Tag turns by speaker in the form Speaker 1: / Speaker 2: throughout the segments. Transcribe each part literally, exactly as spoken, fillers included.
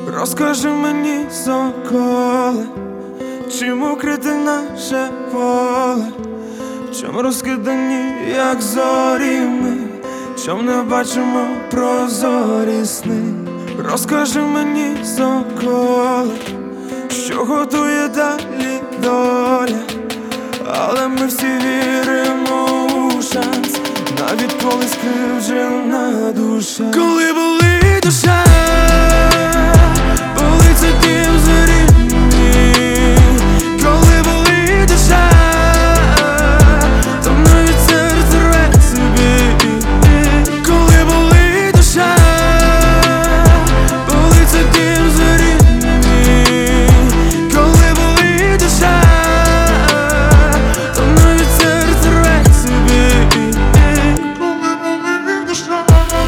Speaker 1: Розкажи мені, соколе, чим укрите наше поле, чом розкидані, як зорі ми, чом не бачимо прозорі сни. Розкажи мені, соколе, що готує далі доля, але ми всі віримо у шанс, навіть коли скривджена душа. Коли болить душа, болить це дім зорі мій. Коли болить душа, то навіть серце рве собі. Коли болить душа, болить це дім зорі мій. Коли болить душа, то навіть серце рве собі. Коли болить душа.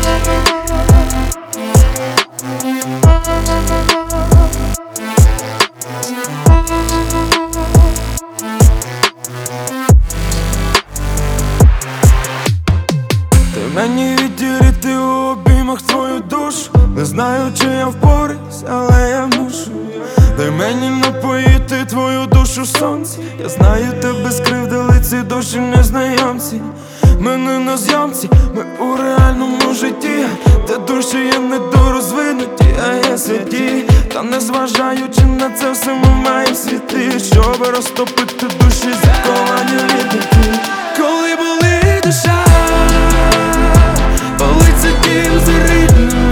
Speaker 1: Ти мені відділити у обіймах твою душу. Не знаю, чи я впораюсь, але я мушу. Дай мені напоїти твою душу сонці. Я знаю, тебе скривдили ці душі незнайомці. Ми не на зйомці, ми у реальному житті, де душі є недорозвинуті, а є святі. Та незважаючи на це все, ми маємо світи, щоб розтопити душі, заковані вітики. Коли болить душа, болить це дім зорі.